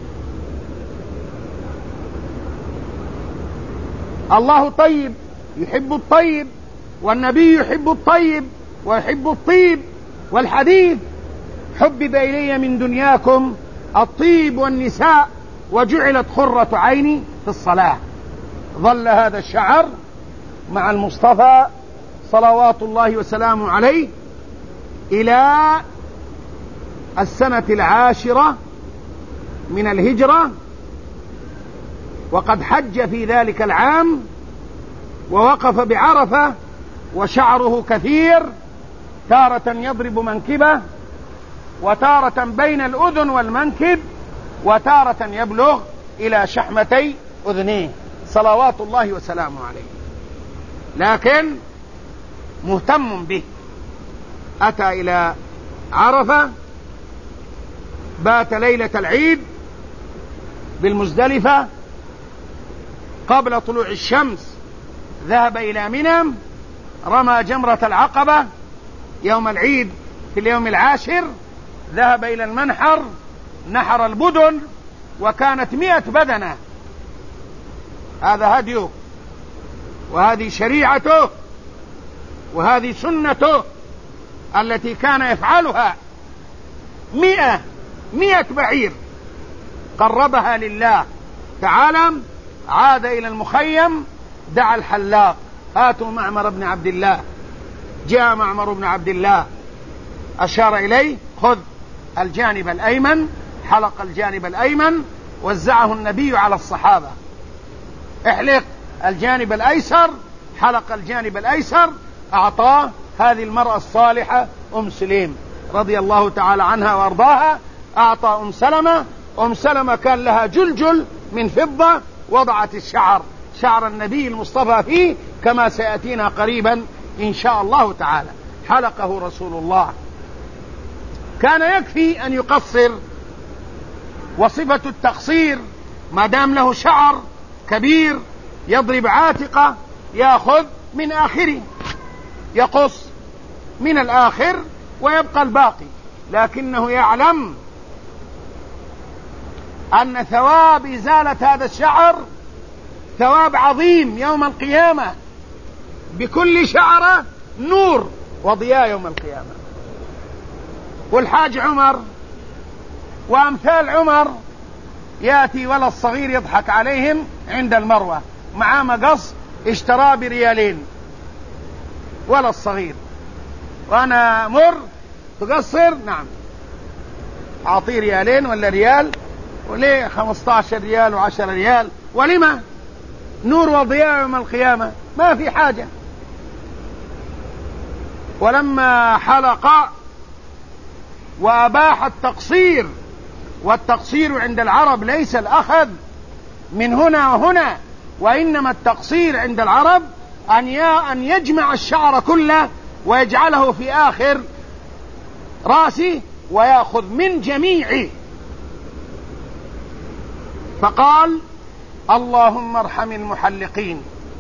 الله طيب يحب الطيب، والنبي يحب الطيب ويحب الطيب، والحديث: حبب إلي من دنياكم الطيب والنساء وجعلت قرة عيني في الصلاة. ظل هذا الشعر مع المصطفى صلوات الله وسلامه عليه إلى السنة 10 من الهجرة، وقد حج في ذلك العام ووقف بعرفة وشعره كثير، تارة يضرب منكبه، وتارة بين الأذن والمنكب، وتارة يبلغ إلى شحمتي أذنيه صلوات الله وسلامه عليه، لكن مهتم به. أتى إلى عرفة، بات ليلة العيد بالمزدلفة قبل طلوع الشمس، ذهب إلى منى، رمى جمرة العقبة يوم العيد في اليوم 10، ذهب إلى المنحر، نحر البدن، وكانت 100 بدنة. هذا هديه، وهذه شريعته، وهذه سنته التي كان يفعلها. 100 بعير قربها لله تعالى. عاد إلى المخيم، دعا الحلاق: هاتوا معمر بن عبد الله. جاء معمر بن عبد الله، أشار إليه: خذ الجانب الأيمن. حلق الجانب الأيمن، وزعه النبي على الصحابة: احلق الجانب الأيسر. حلق الجانب الأيسر، أعطاه هذه المرأة الصالحة أم سليم رضي الله تعالى عنها وأرضاها. أعطى أم سلمة. أم سلمة كان لها جلجل من فضة، وضعت شعر النبي المصطفى فيه كما سيأتينا قريبا إن شاء الله تعالى. حلقه رسول الله. كان يكفي أن يقصر، وصفة التقصير ما دام له شعر كبير يضرب عاتقه، يأخذ من آخره، يقص من الآخر ويبقى الباقي. لكنه يعلم أن ثواب إزالة هذا الشعر ثواب عظيم يوم القيامة، بكل شعرة نور وضياء يوم القيامة. والحاج عمر وأمثال عمر يأتي ولا الصغير يضحك عليهم عند المروة، معاه مقص اشتراه ب2 ولا الصغير، وأنا مر تقصر، نعم أعطيه 2 ولا ريال، وليه 15 ريال و10 ريال، ولما؟ نور وضياء يوم القيامة، ما في حاجة. ولما حلق وأباح التقصير، والتقصير عند العرب ليس الأخذ من هنا وهنا، وإنما التقصير عند العرب أن يجمع الشعر كله ويجعله في آخر رأسه ويأخذ من جميعه. فقال: اللهم ارحم المحلقين،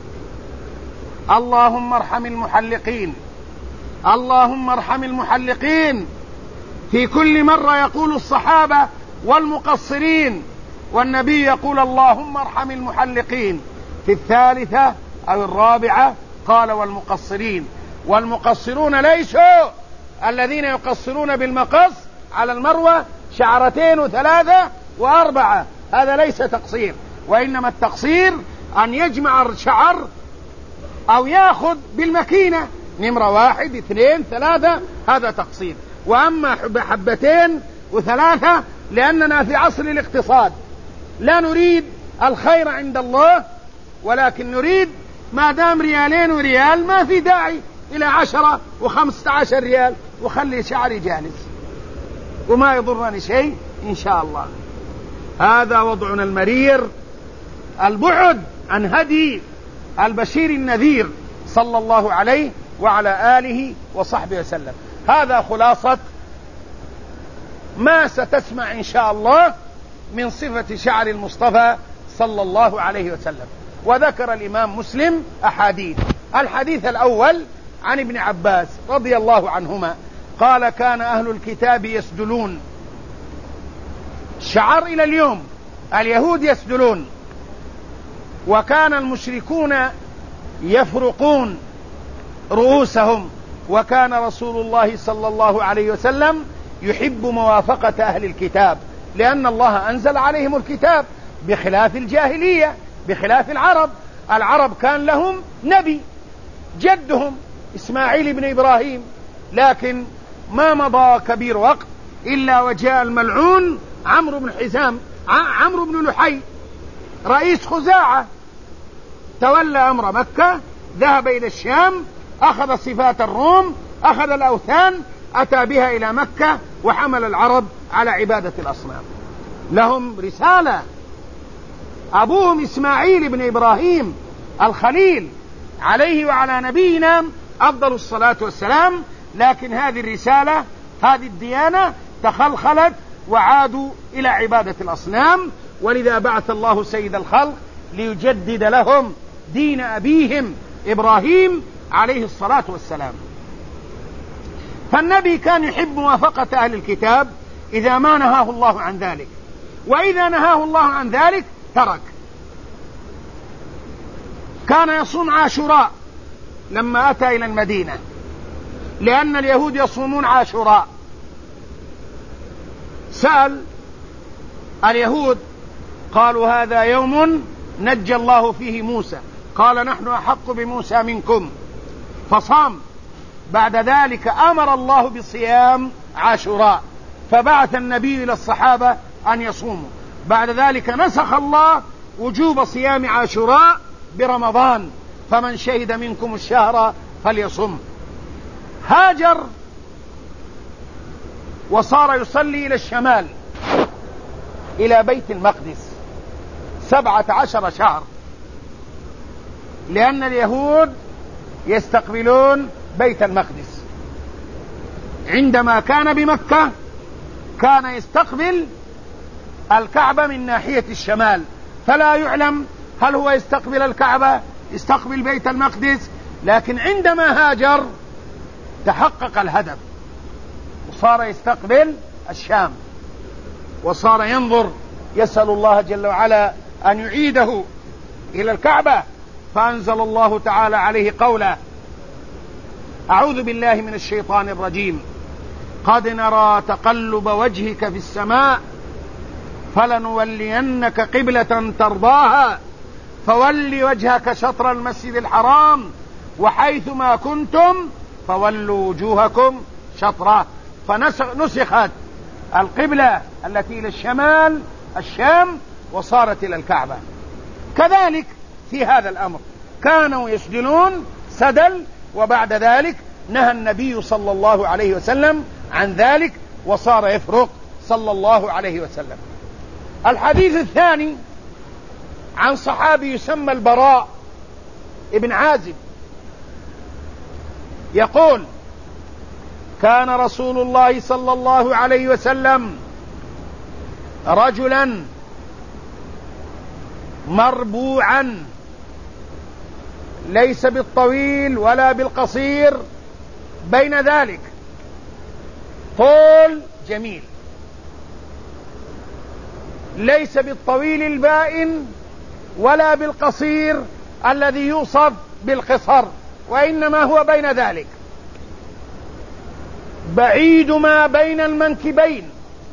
اللهم ارحم المحلقين، اللهم ارحم المحلقين. في كل مرة يقول الصحابة والمقصرين، والنبي يقول: اللهم ارحم المحلقين. في الثالثة أو الرابعة قال: والمقصرين. والمقصرون ليسوا الذين يقصرون بالمقص على المروة 2 و3 و4، هذا ليس تقصير، وإنما التقصير أن يجمع الشعر أو يأخذ بالمكينة، نمرة 1 2 3، هذا تقصير. وأما 2 و3 لأننا في عصر الاقتصاد، لا نريد الخير عند الله، ولكن نريد ما دام 2 وريال ما في داعي إلى 10 و15 ريال، وخلي شعري جالس وما يضرني شيء إن شاء الله. هذا وضعنا المرير البعد عن هدي البشير النذير صلى الله عليه وعلى آله وصحبه وسلم. هذا خلاصة ما ستسمع إن شاء الله من صفة شعر المصطفى صلى الله عليه وسلم. وذكر الإمام مسلم أحاديث. الحديث الأول عن ابن عباس رضي الله عنهما قال: كان أهل الكتاب يسدلون. شعر إلى اليوم اليهود يسدلون، وكان المشركون يفرقون رؤوسهم، وكان رسول الله صلى الله عليه وسلم يحب موافقة أهل الكتاب، لأن الله أنزل عليهم الكتاب بخلاف الجاهلية، بخلاف العرب. العرب كان لهم نبي جدهم إسماعيل بن إبراهيم، لكن ما مضى كبير وقت إلا وجاء الملعون عمرو بن لحي رئيس خزاعة، تولى أمر مكة، ذهب إلى الشام، أخذ صفات الروم، أخذ الأوثان، أتى بها إلى مكة وحمل العرب على عبادة الأصنام. لهم رسالة، أبوهم إسماعيل بن إبراهيم الخليل عليه وعلى نبينا أفضل الصلاة والسلام، لكن هذه الرسالة، هذه الديانة تخلخلت وعادوا إلى عبادة الأصنام، ولذا بعث الله سيد الخلق ليجدد لهم دين أبيهم إبراهيم عليه الصلاة والسلام. فالنبي كان يحب موافقة أهل الكتاب إذا ما نهاه الله عن ذلك، وإذا نهاه الله عن ذلك ترك. كان يصوم عاشوراء لما أتى إلى المدينة، لأن اليهود يصومون عاشوراء. سأل اليهود قالوا: هذا يوم نجى الله فيه موسى، قال: نحن أحق بموسى منكم، فصام. بعد ذلك أمر الله بصيام عاشوراء، فبعث النبي إلى الصحابة أن يصوموا. بعد ذلك نسخ الله وجوب صيام عاشوراء برمضان، فمن شهد منكم الشهر فليصم. هاجر وصار يصلي إلى الشمال إلى بيت المقدس 17 شهر، لأن اليهود يستقبلون بيت المقدس. عندما كان بمكة كان يستقبل الكعبة من ناحية الشمال، فلا يعلم هل هو يستقبل الكعبة يستقبل بيت المقدس، لكن عندما هاجر تحقق الهدف وصار يستقبل الشام، وصار ينظر يسأل الله جل وعلا أن يعيده إلى الكعبة، فأنزل الله تعالى عليه قوله: أعوذ بالله من الشيطان الرجيم، قد نرى تقلب وجهك في السماء فلنولينك قبلة ترضاها فول وجهك شطر المسجد الحرام وحيث ما كنتم فولوا وجوهكم شطره. فنسخت القبلة التي إلى الشمال الشام وصارت إلى الكعبة. كذلك في هذا الأمر كانوا يسجلون سدل، وبعد ذلك نهى النبي صلى الله عليه وسلم عن ذلك وصار يفرق صلى الله عليه وسلم. الحديث الثاني عن صحابي يسمى البراء ابن عازب يقول: كان رسول الله صلى الله عليه وسلم رجلا مربوعا، ليس بالطويل ولا بالقصير، بين ذلك، طول جميل، ليس بالطويل البائن ولا بالقصير الذي يوصف بالقصر، وإنما هو بين ذلك، بعيد ما بين المنكبين،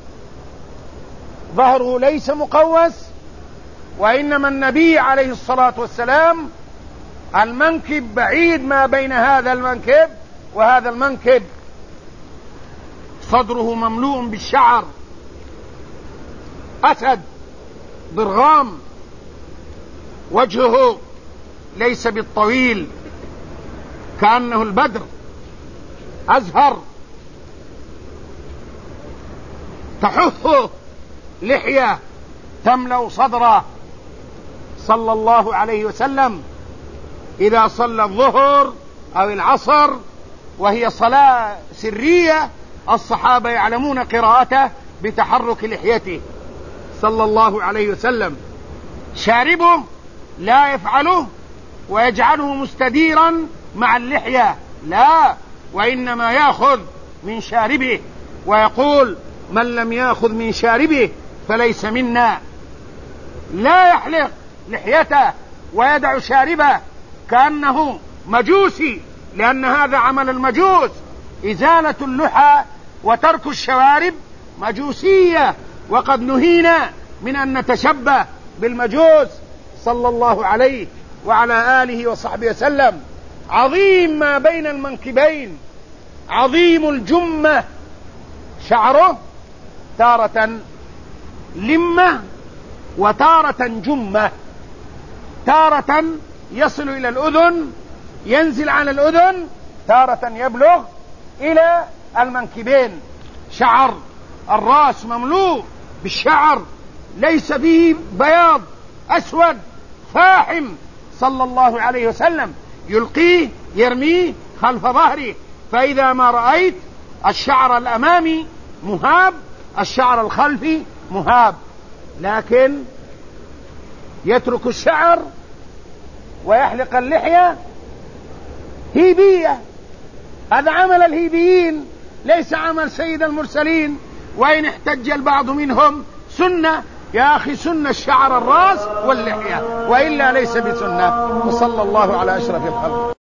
ظهره ليس مقوس، وإنما النبي عليه الصلاة والسلام المنكب بعيد ما بين هذا المنكب وهذا المنكب، صدره مملوء بالشعر، أسد ضرغام، وجهه ليس بالطويل كأنه البدر، أزهر، تحثه لحية تملأ صدره، صلى الله عليه وسلم إذا صلى الظهر أو العصر وهي صلاة سرية الصحابة يعلمون قراءته بتحرك لحيته صلى الله عليه وسلم. شاربه لا يفعله ويجعله مستديرا مع اللحية، لا، وإنما يأخذ من شاربه ويقول: من لم يأخذ من شاربه فليس منا. لا يحلق لحيته ويدع شاربه كأنه مجوسي، لأن هذا عمل المجوس، إزالة اللحى وترك الشوارب مجوسية، وقد نهينا من أن نتشبه بالمجوس صلى الله عليه وعلى آله وصحبه وسلم. عظيم ما بين المنكبين، عظيم الجمة، شعره تارة لمة وتارة جمة، تارة يصل إلى الأذن ينزل على الأذن، تارة يبلغ إلى المنكبين. شعر الرأس مملوء بالشعر ليس فيه بياض، أسود فاحم صلى الله عليه وسلم، يلقيه يرميه خلف ظهره. فإذا ما رأيت الشعر الأمامي مهاب الشعر الخلفي مهاب، لكن يترك الشعر ويحلق اللحية هيبية. هذا عمل الهيبيين ليس عمل سيد المرسلين. وإن احتج البعض منهم سنة، يا أخي سنة الشعر الرأس واللحية، وإلا ليس بسنة. وصلى الله على أشرف الخلق.